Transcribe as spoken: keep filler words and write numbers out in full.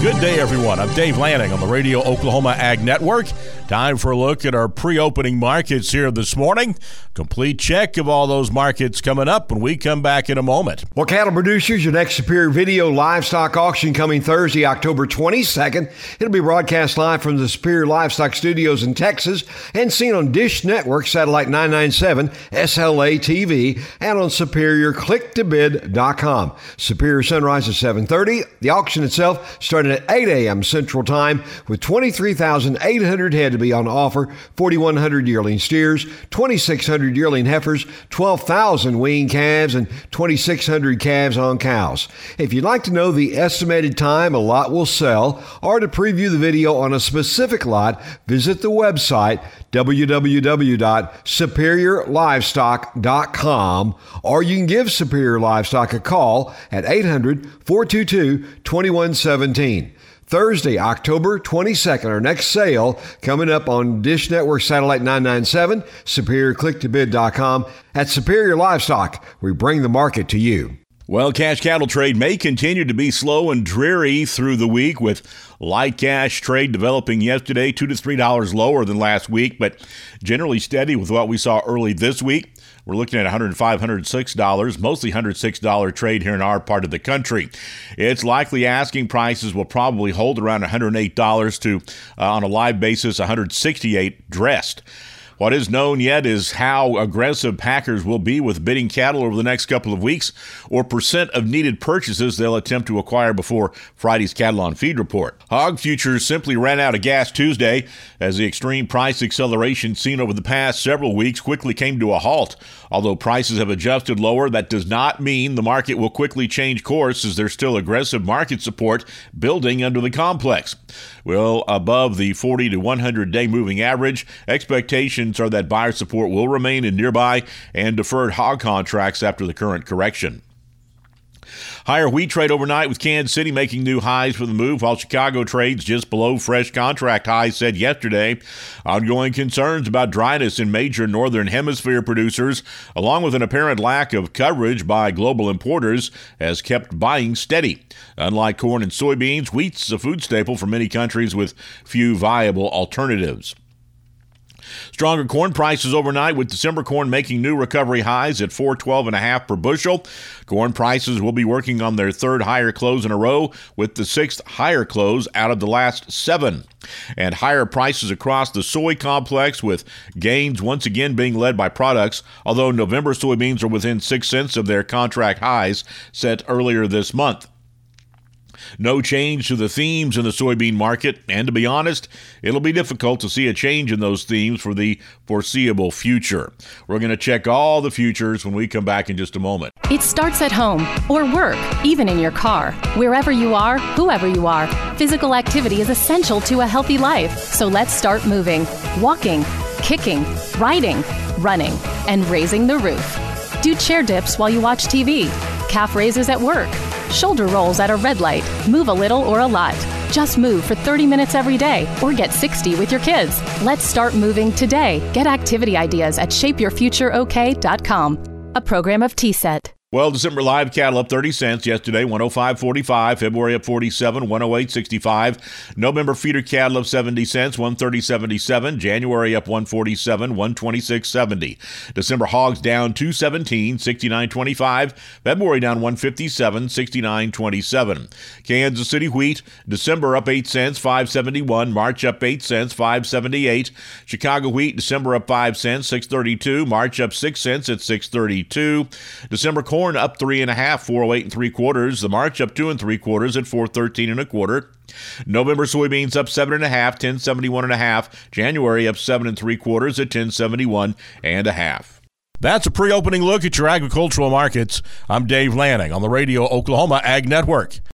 Good day, everyone. I'm Dave Lanning on the Radio Oklahoma Ag Network. Time for a look at our pre-opening markets here this morning. Complete check of all those markets coming up when we come back in a moment. Well, cattle producers, your next Superior Video livestock auction coming Thursday, October twenty-second. It'll be broadcast live from the Superior Livestock Studios in Texas and seen on Dish Network, Satellite nine ninety-seven, S L A T V, and on superior click to bid dot com. Superior Sunrise at seven thirty. The auction itself starting at eight a.m. Central Time with twenty-three thousand eight hundred head to be on offer, forty-one hundred yearling steers, twenty-six hundred yearling heifers, twelve thousand weaned calves, and twenty-six hundred calves on cows. If you'd like to know the estimated time a lot will sell or to preview the video on a specific lot, visit the website w w w dot superior livestock dot com, or you can give Superior Livestock a call at eight hundred, four two two, two one one seven. Thursday, October twenty-second, our next sale coming up on Dish Network Satellite nine ninety-seven, superior click to bid dot com. At Superior Livestock, we bring the market to you. Well, cash cattle trade may continue to be slow and dreary through the week, with light cash trade developing yesterday, two to three dollars lower than last week, but generally steady with what we saw early this week. We're looking at one hundred five dollars, one hundred six dollars, mostly one hundred six dollars trade here in our part of the country. It's likely asking prices will probably hold around one hundred eight dollars to, uh, on a live basis, one hundred sixty-eight dollars dressed. What is known yet is how aggressive packers will be with bidding cattle over the next couple of weeks, or percent of needed purchases they'll attempt to acquire before Friday's Cattle on Feed report. Hog futures simply ran out of gas Tuesday as the extreme price acceleration seen over the past several weeks quickly came to a halt. Although prices have adjusted lower, that does not mean the market will quickly change course, as there's still aggressive market support building under the complex. Well, above the forty to one hundred day moving average, expectations are that buyer support will remain in nearby and deferred hog contracts after the current correction. Higher wheat trade overnight, with Kansas City making new highs for the move, while Chicago trades just below fresh contract highs set yesterday. Ongoing concerns about dryness in major northern hemisphere producers, along with an apparent lack of coverage by global importers, has kept buying steady. Unlike corn and soybeans, wheat's a food staple for many countries with few viable alternatives. Stronger corn prices overnight, with December corn making new recovery highs at four twelve and a half per bushel. Corn prices will be working on their third higher close in a row, with the sixth higher close out of the last seven. And higher prices across the soy complex, with gains once again being led by products, although November soybeans are within six cents of their contract highs set earlier this month. No change to the themes in the soybean market, and to be honest, it'll be difficult to see a change in those themes for the foreseeable future. We're going to check all the futures when we come back in just a moment. It starts at home or work, even in your car. Wherever you are, whoever you are, physical activity is essential to a healthy life. So let's start moving, walking, kicking, riding, running, and raising the roof. Do chair dips while you watch T V, calf raises at work, shoulder rolls at a red light. Move a little or a lot. Just move for thirty minutes every day, or get sixty with your kids. Let's start moving today. Get activity ideas at shape your future o k dot com. A program of T S E T. Well, December live cattle up thirty cents yesterday, one oh five forty-five. February up forty-seven, one oh eight sixty-five. November feeder cattle up seventy cents, one thirty seventy-seven. January up one forty-seven, one twenty-six seventy. December hogs down two seventeen, sixty-nine twenty-five. February down one fifty-seven, sixty-nine twenty-seven. Kansas City wheat, December up eight cents, five seventy-one. March up eight cents, five seventy-eight. Chicago wheat, December up five cents, six thirty-two. March up six cents at six thirty-two. December corn up three and a half, four oh eight and three quarters. The March up two and three quarters at four thirteen and a quarter. November soybeans up seven and a half, ten seventy-one and a half. January up seven and three quarters at ten seventy-one and a half. That's a pre-opening look at your agricultural markets. I'm Dave Lanning on the Radio Oklahoma Ag Network.